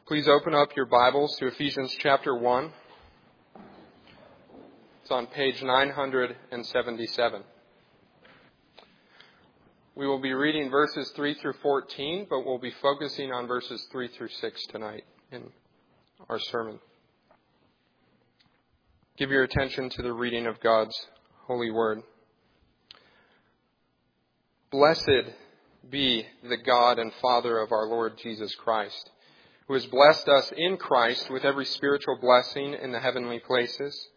Please open up your Bibles to Ephesians chapter 1. It's on page 977. We will be reading verses 3 through 14, but we'll be focusing on verses 3 through 6 tonight in our sermon. Give your attention to the reading of God's holy word. Blessed be the God and Father of our Lord Jesus Christ, who has blessed us in Christ with every spiritual blessing in the heavenly places,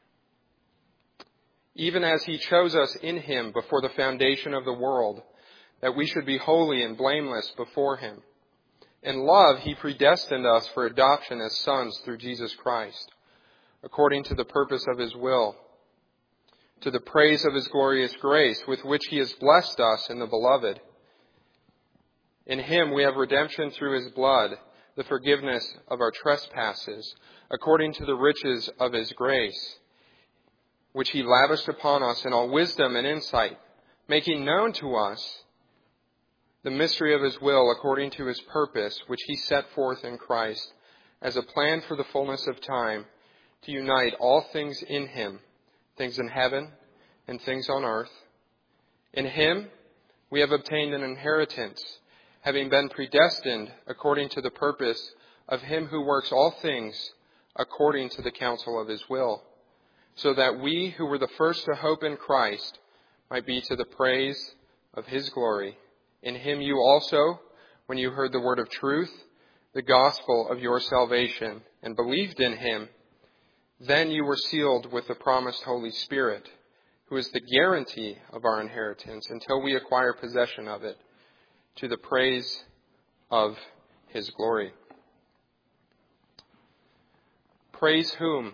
even as He chose us in Him before the foundation of the world, that we should be holy and blameless before Him. In love, He predestined us for adoption as sons through Jesus Christ, according to the purpose of His will, to the praise of His glorious grace, with which He has blessed us in the Beloved. In Him we have redemption through His blood, the forgiveness of our trespasses, according to the riches of His grace, which He lavished upon us in all wisdom and insight, making known to us the mystery of His will according to His purpose, which He set forth in Christ as a plan for the fullness of time, to unite all things in Him, things in heaven and things on earth. In Him we have obtained an inheritance, having been predestined according to the purpose of Him who works all things according to the counsel of His will, so that we who were the first to hope in Christ might be to the praise of His glory. In Him you also, when you heard the word of truth, the gospel of your salvation, and believed in Him, then you were sealed with the promised Holy Spirit, who is the guarantee of our inheritance until we acquire possession of it, to the praise of His glory. Praise whom?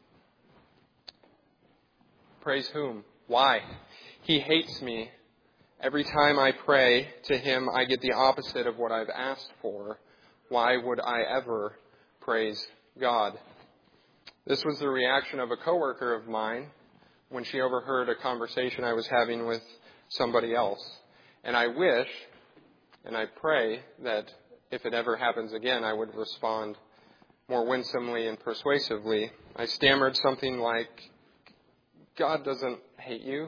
Praise whom? Why? He hates me. Every time I pray to Him, I get the opposite of what I've asked for. Why would I ever praise God? This was the reaction of a coworker of mine when she overheard a conversation I was having with somebody else. And I wish, and I pray that if it ever happens again, I would respond more winsomely and persuasively. I stammered something like, God doesn't hate you.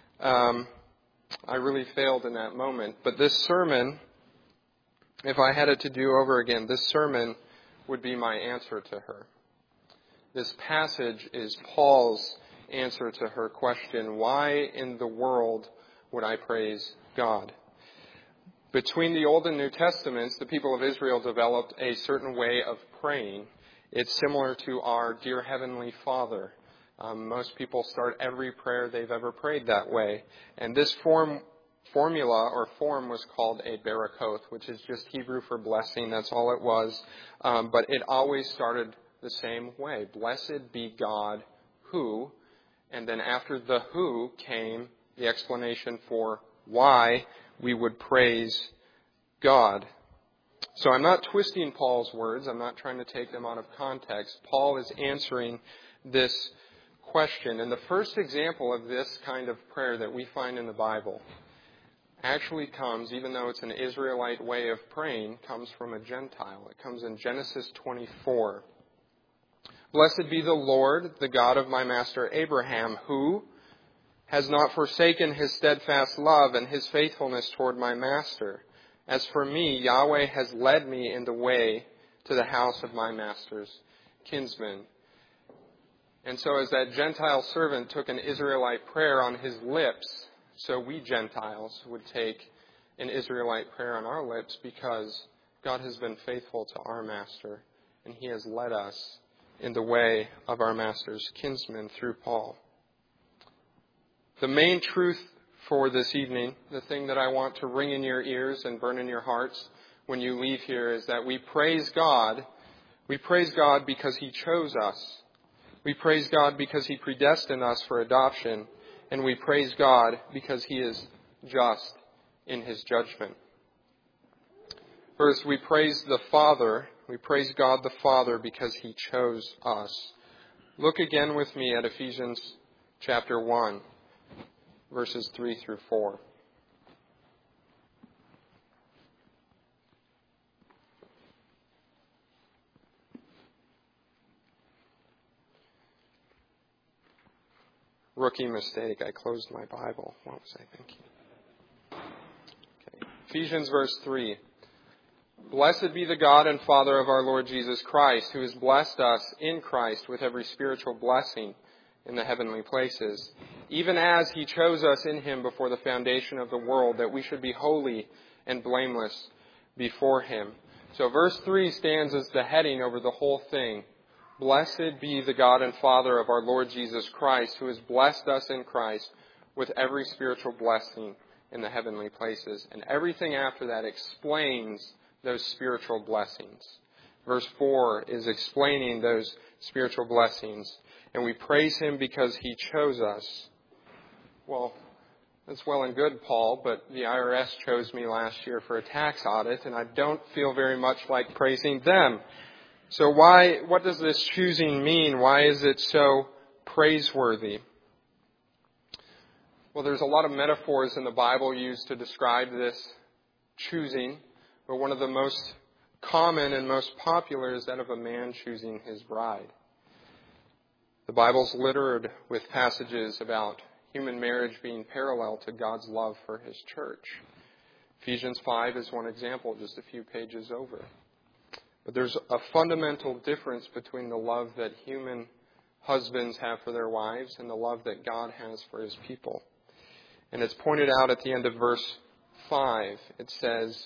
I really failed in that moment. But this sermon, if I had it to do over again, this sermon would be my answer to her. This passage is Paul's answer to her question, why in the world would I praise God? Between the Old and New Testaments, the people of Israel developed a certain way of praying. It's similar to our Dear Heavenly Father. Most people start every prayer they've ever prayed that way. And this form was called a barakoth, which is just Hebrew for blessing. That's all it was. But it always started the same way. Blessed be God who, and then after the who came the explanation for why we would praise God. So I'm not twisting Paul's words. I'm not trying to take them out of context. Paul is answering this question. And the first example of this kind of prayer that we find in the Bible actually comes, even though it's an Israelite way of praying, comes from a Gentile. It comes in Genesis 24. Blessed be the Lord, the God of my master Abraham, who has not forsaken His steadfast love and His faithfulness toward my master. As for me, Yahweh has led me in the way to the house of my master's kinsman. And so as that Gentile servant took an Israelite prayer on his lips, so we Gentiles would take an Israelite prayer on our lips, because God has been faithful to our master and He has led us in the way of our master's kinsman through Paul. The main truth for this evening, the thing that I want to ring in your ears and burn in your hearts when you leave here, is that we praise God. We praise God because He chose us. We praise God because He predestined us for adoption. And we praise God because He is just in His judgment. First, we praise the Father. We praise God the Father because He chose us. Look again with me at Ephesians chapter 1. Verses 3 through 4. Rookie mistake. I closed my Bible. What was I thinking? Okay. Ephesians verse 3. Blessed be the God and Father of our Lord Jesus Christ, who has blessed us in Christ with every spiritual blessing in the heavenly places, even as He chose us in Him before the foundation of the world, that we should be holy and blameless before Him. So verse 3 stands as the heading over the whole thing. Blessed be the God and Father of our Lord Jesus Christ, who has blessed us in Christ with every spiritual blessing in the heavenly places. And everything after that explains those spiritual blessings. Verse 4 is explaining those spiritual blessings. And we praise Him because He chose us. Well, that's well and good, Paul, but the IRS chose me last year for a tax audit, and I don't feel very much like praising them. So what does this choosing mean? Why is it so praiseworthy? Well, there's a lot of metaphors in the Bible used to describe this choosing, but one of the most common and most popular is that of a man choosing his bride. The Bible's littered with passages about human marriage being parallel to God's love for His church. Ephesians 5 is one example, just a few pages over. But there's a fundamental difference between the love that human husbands have for their wives and the love that God has for His people. And it's pointed out at the end of verse 5. It says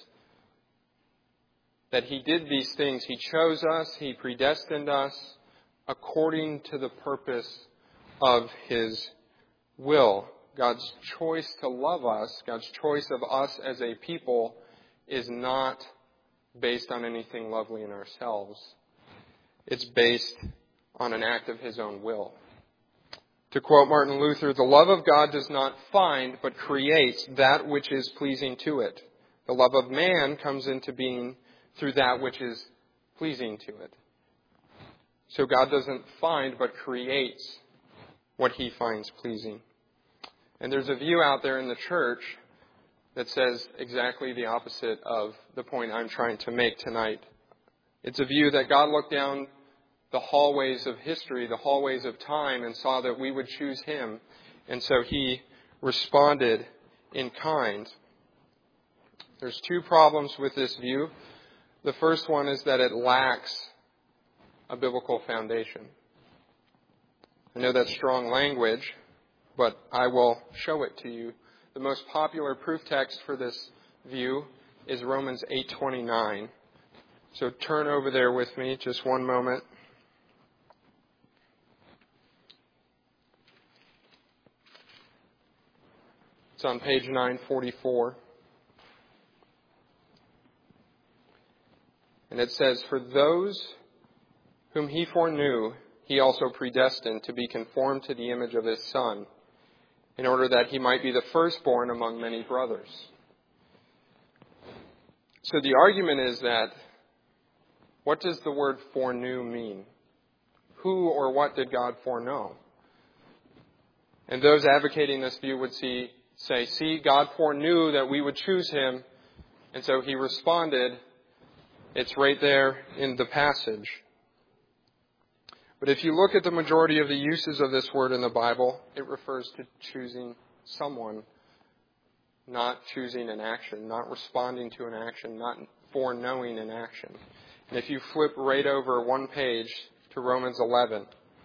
that He did these things. He chose us. He predestined us according to the purpose of His will. God's choice to love us, God's choice of us as a people, is not based on anything lovely in ourselves. It's based on an act of His own will. To quote Martin Luther, the love of God does not find, but creates that which is pleasing to it. The love of man comes into being through that which is pleasing to it. So God doesn't find, but creates what He finds pleasing. And there's a view out there in the church that says exactly the opposite of the point I'm trying to make tonight. It's a view that God looked down the hallways of history, the hallways of time, and saw that we would choose Him. And so He responded in kind. There's two problems with this view. The first one is that it lacks a biblical foundation. I know that's strong language, but I will show it to you. The most popular proof text for this view is Romans 8:29. So turn over there with me just one moment. It's on page 944. And it says, "For those whom He foreknew, He also predestined to be conformed to the image of His Son, in order that He might be the firstborn among many brothers." So the argument is that, what does the word foreknew mean? Who or what did God foreknow? And those advocating this view would say, see, God foreknew that we would choose Him, and so He responded. It's right there in the passage. But if you look at the majority of the uses of this word in the Bible, it refers to choosing someone, not choosing an action, not responding to an action, not foreknowing an action. And if you flip right over one page to Romans 11,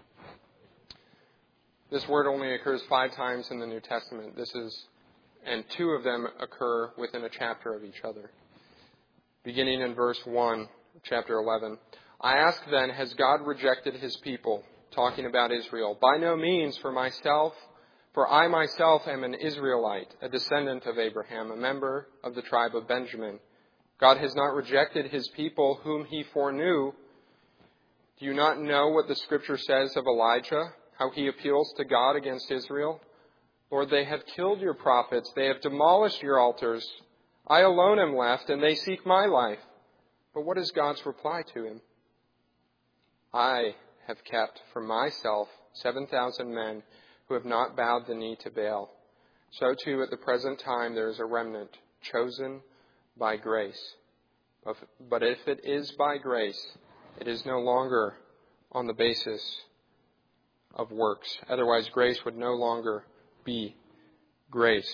this word only occurs 5 times in the New Testament. And 2 of them occur within a chapter of each other. Beginning in verse 1, chapter 11. "I ask then, has God rejected His people?" Talking about Israel. "By no means, for I myself am an Israelite, a descendant of Abraham, a member of the tribe of Benjamin. God has not rejected His people whom He foreknew. Do you not know what the Scripture says of Elijah, how he appeals to God against Israel? Lord, they have killed your prophets, they have demolished your altars. I alone am left, and they seek my life." But what is God's reply to him? "I have kept for myself 7,000 men who have not bowed the knee to Baal. So too at the present time there is a remnant chosen by grace. But if it is by grace, it is no longer on the basis of works. Otherwise, grace would no longer be grace.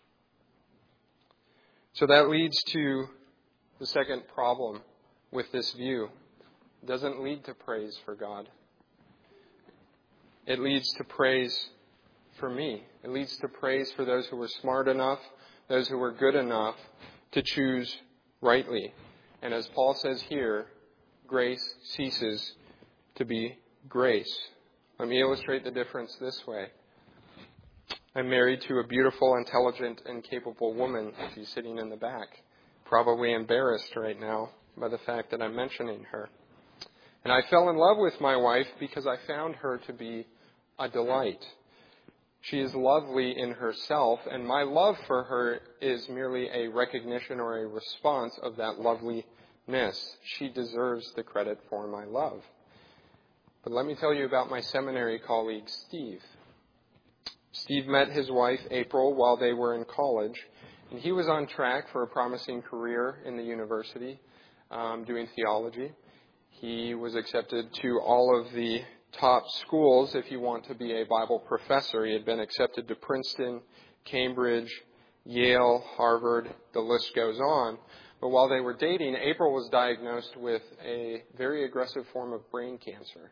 So that leads to the second problem with this view. It doesn't lead to praise for God. It leads to praise for me. It leads to praise for those who were smart enough, those who were good enough to choose rightly. And as Paul says here, grace ceases to be grace. Let me illustrate the difference this way. I'm married to a beautiful, intelligent, and capable woman. She's sitting in the back, probably embarrassed right now by the fact that I'm mentioning her. And I fell in love with my wife because I found her to be a delight. She is lovely in herself, and my love for her is merely a recognition or a response of that loveliness. She deserves the credit for my love. But let me tell you about my seminary colleague, Steve. Steve met his wife, April, while they were in college, and he was on track for a promising career in the university, doing theology. He was accepted to all of the top schools if you want to be a Bible professor. He had been accepted to Princeton, Cambridge, Yale, Harvard, the list goes on. But while they were dating, April was diagnosed with a very aggressive form of brain cancer.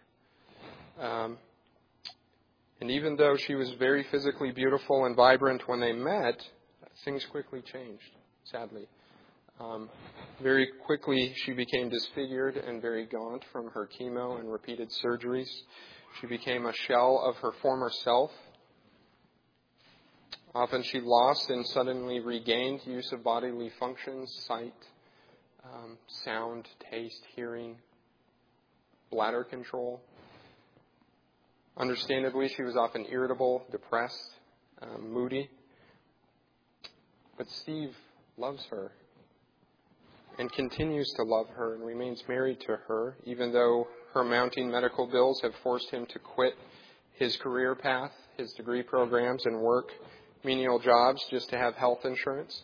And even though she was very physically beautiful and vibrant when they met, things quickly changed, sadly. Very quickly, she became disfigured and very gaunt from her chemo and repeated surgeries. She became a shell of her former self. Often she lost and suddenly regained use of bodily functions, sight, sound, taste, hearing, bladder control. Understandably, she was often irritable, depressed, moody. But Steve loves her and continues to love her and remains married to her, even though her mounting medical bills have forced him to quit his career path, his degree programs, and work menial jobs just to have health insurance.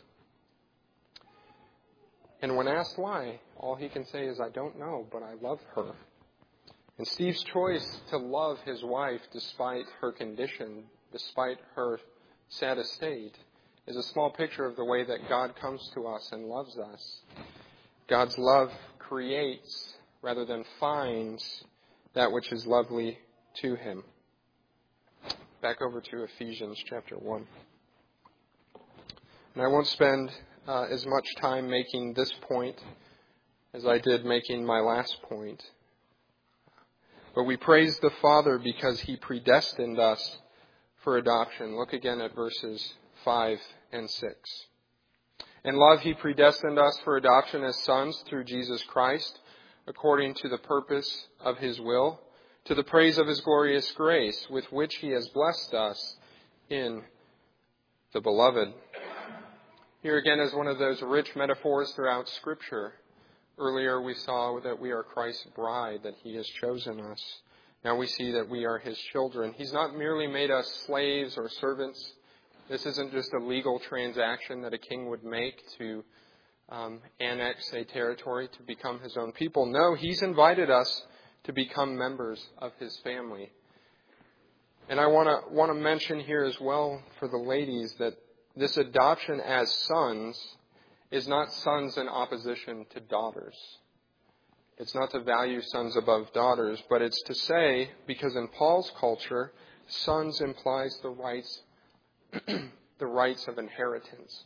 And when asked why, all he can say is, I don't know, but I love her. And Steve's choice to love his wife despite her condition, despite her sad estate, is a small picture of the way that God comes to us and loves us. God's love creates rather than finds that which is lovely to him. Back over to Ephesians chapter 1. And I won't spend as much time making this point as I did making my last point. But we praise the Father because he predestined us for adoption. Look again at verses 5 and 6. In love, he predestined us for adoption as sons through Jesus Christ, according to the purpose of his will, to the praise of his glorious grace, with which he has blessed us in the Beloved. Here again is one of those rich metaphors throughout Scripture. Earlier we saw that we are Christ's bride, that he has chosen us. Now we see that we are his children. He's not merely made us slaves or servants. This isn't just a legal transaction that a king would make to annex a territory to become his own people. No, he's invited us to become members of his family. And I want to mention here as well for the ladies that this adoption as sons is not sons in opposition to daughters. It's not to value sons above daughters, but it's to say, because in Paul's culture, sons implies the rights of inheritance.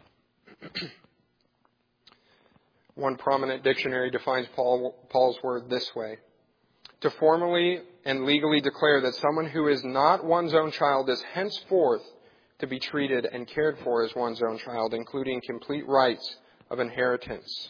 One prominent dictionary defines Paul's word this way: to formally and legally declare that someone who is not one's own child is henceforth to be treated and cared for as one's own child, including complete rights of inheritance.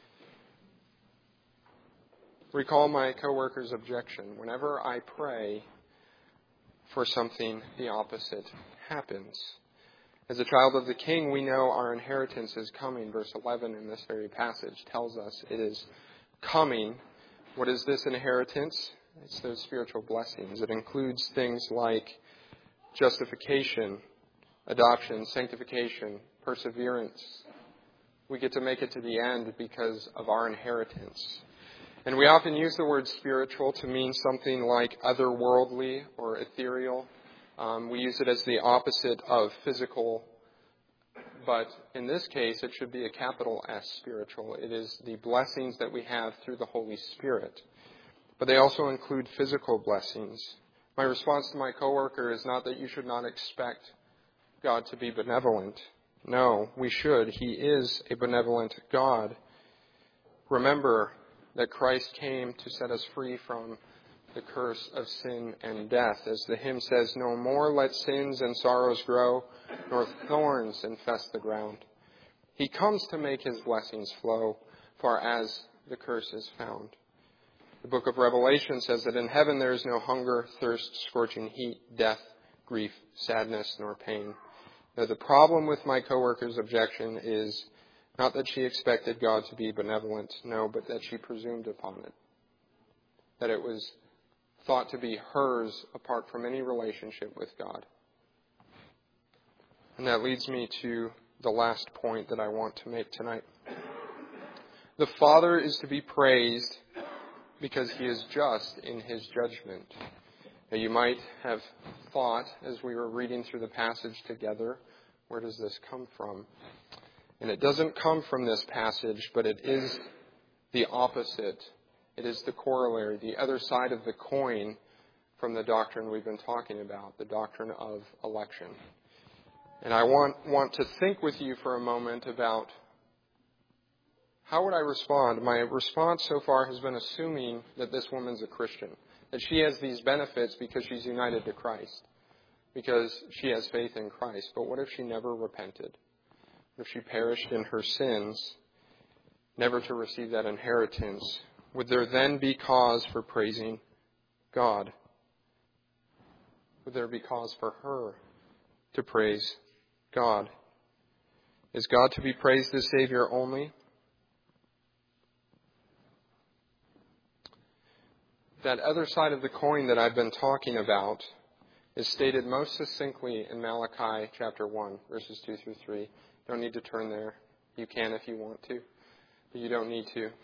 Recall my coworker's objection. Whenever I pray for something, the opposite happens. As a child of the King, we know our inheritance is coming. Verse 11 in this very passage tells us it is coming. What is this inheritance? It's those spiritual blessings. It includes things like justification, adoption, sanctification, perseverance. We get to make it to the end because of our inheritance. And we often use the word spiritual to mean something like otherworldly or ethereal. We use it as the opposite of physical. But in this case, it should be a capital S, spiritual. It is the blessings that we have through the Holy Spirit. But they also include physical blessings. My response to my coworker is not that you should not expect God to be benevolent. No, we should. He is a benevolent God. Remember that Christ came to set us free from the curse of sin and death. As the hymn says, "No more let sins and sorrows grow, nor thorns infest the ground." He comes to make his blessings flow, far as the curse is found. The book of Revelation says that in heaven there is no hunger, thirst, scorching heat, death, grief, sadness, nor pain. Now, the problem with my coworker's objection is not that she expected God to be benevolent, no, but that she presumed upon it. That it was thought to be hers apart from any relationship with God. And that leads me to the last point that I want to make tonight. The Father is to be praised because he is just in his judgment. Now, you might have thought, as we were reading through the passage together, where does this come from? And it doesn't come from this passage, but it is the opposite. It is the corollary, the other side of the coin from the doctrine we've been talking about, the doctrine of election. And I want to think with you for a moment about how would I respond. My response so far has been assuming that this woman's a Christian, that she has these benefits because she's united to Christ, because she has faith in Christ. But what if she never repented? What if she perished in her sins, never to receive that inheritance? Would there then be cause for praising God? Would there be cause for her to praise God? Is God to be praised as Savior only? That other side of the coin that I've been talking about is stated most succinctly in Malachi chapter 1, verses 2 through 3. Don't need to turn there. You can if you want to, but you don't need to.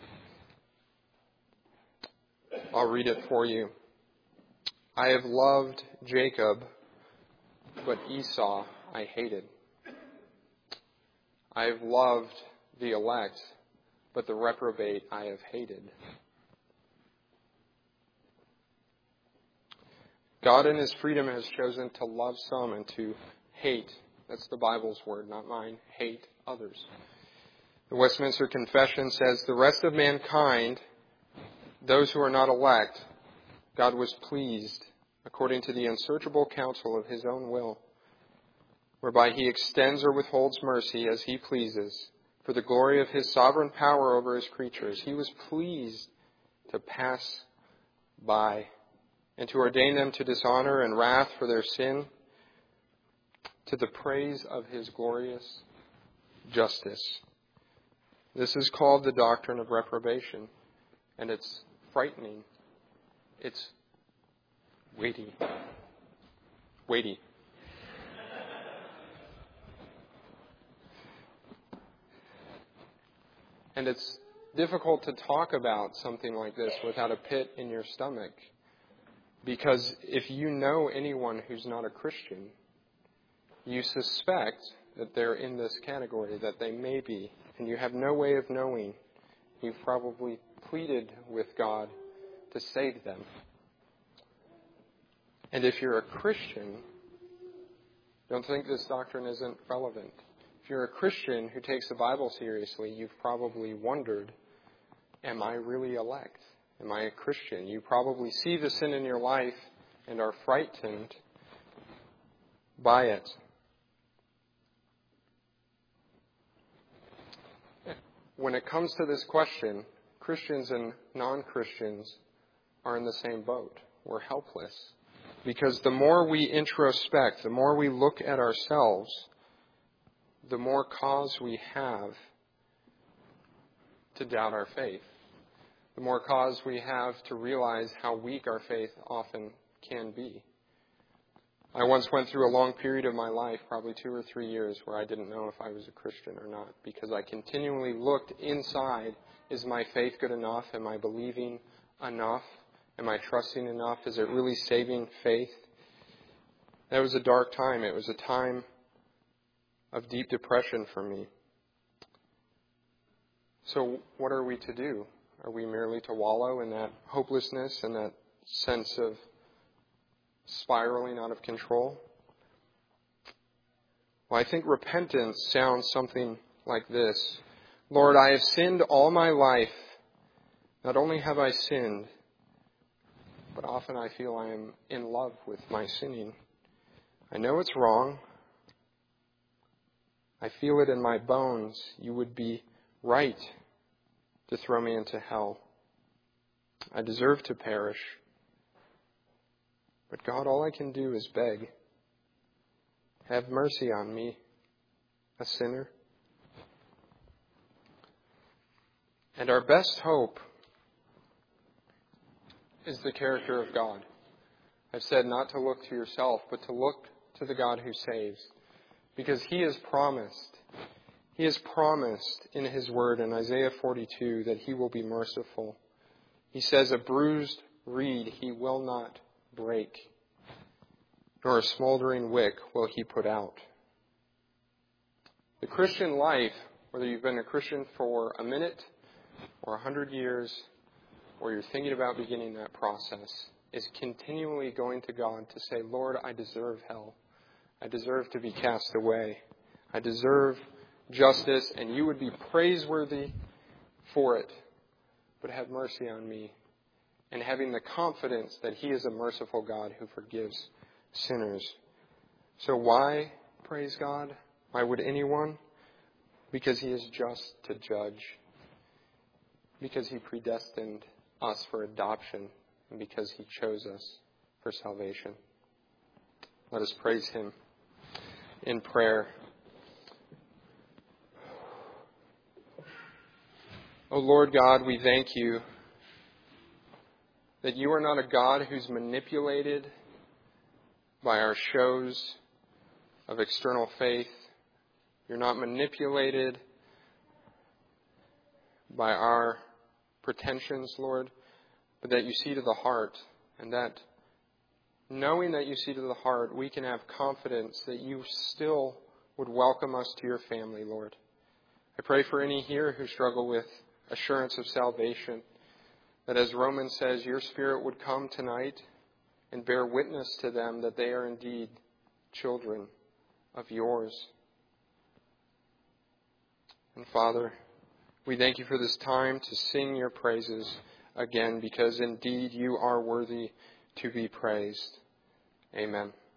I'll read it for you. I have loved Jacob, but Esau I hated. I have loved the elect, but the reprobate I have hated. God in his freedom has chosen to love some and to hate, that's the Bible's word, not mine, hate others. The Westminster Confession says, the rest of mankind, those who are not elect, God was pleased according to the unsearchable counsel of his own will, whereby he extends or withholds mercy as he pleases. For the glory of his sovereign power over his creatures, he was pleased to pass by and to ordain them to dishonor and wrath for their sin, to the praise of his glorious justice. This is called the doctrine of reprobation, and it's frightening. It's weighty. Weighty. And it's difficult to talk about something like this without a pit in your stomach. Because if you know anyone who's not a Christian, you suspect that they're in this category, that they may be, and you have no way of knowing. You've probably pleaded with God to save them. And if you're a Christian, don't think this doctrine isn't relevant. If you're a Christian who takes the Bible seriously, you've probably wondered, am I really elect? Am I a Christian? You probably see the sin in your life and are frightened by it. When it comes to this question, Christians and non-Christians are in the same boat. We're helpless. Because the more we introspect, the more we look at ourselves, the more cause we have to doubt our faith. The more cause we have to realize how weak our faith often can be. I once went through a long period of my life, probably 2 or 3 years, where I didn't know if I was a Christian or not, because I continually looked inside. Is my faith good enough? Am I believing enough? Am I trusting enough? Is it really saving faith? That was a dark time. It was a time of deep depression for me. So what are we to do? Are we merely to wallow in that hopelessness and that sense of spiraling out of control? Well, I think repentance sounds something like this. Lord, I have sinned all my life. Not only have I sinned, but often I feel I am in love with my sinning. I know it's wrong. I feel it in my bones. You would be right to throw me into hell. I deserve to perish. But God, all I can do is beg. Have mercy on me, a sinner. And our best hope is the character of God. I've said not to look to yourself, but to look to the God who saves. Because He has promised in His Word in Isaiah 42 that He will be merciful. He says, a bruised reed He will not break, nor a smoldering wick will He put out. The Christian life, whether you've been a Christian for a minute or 100 years, or you're thinking about beginning that process, is continually going to God to say, Lord, I deserve hell. I deserve to be cast away. I deserve justice, and you would be praiseworthy for it. But have mercy on me. And having the confidence that He is a merciful God who forgives sinners. So why praise God? Why would anyone? Because He is just to judge. Because He predestined us for adoption. And because He chose us for salvation. Let us praise Him in prayer. O Lord God, we thank You that You are not a God who's manipulated by our shows of external faith. You're not manipulated by our pretensions, Lord, but that You see to the heart, and that knowing that You see to the heart, we can have confidence that You still would welcome us to Your family, Lord. I pray for any here who struggle with assurance of salvation, that as Romans says, Your Spirit would come tonight and bear witness to them that they are indeed children of Yours. And Father, we thank You for this time to sing Your praises again, because indeed You are worthy to be praised. Amen.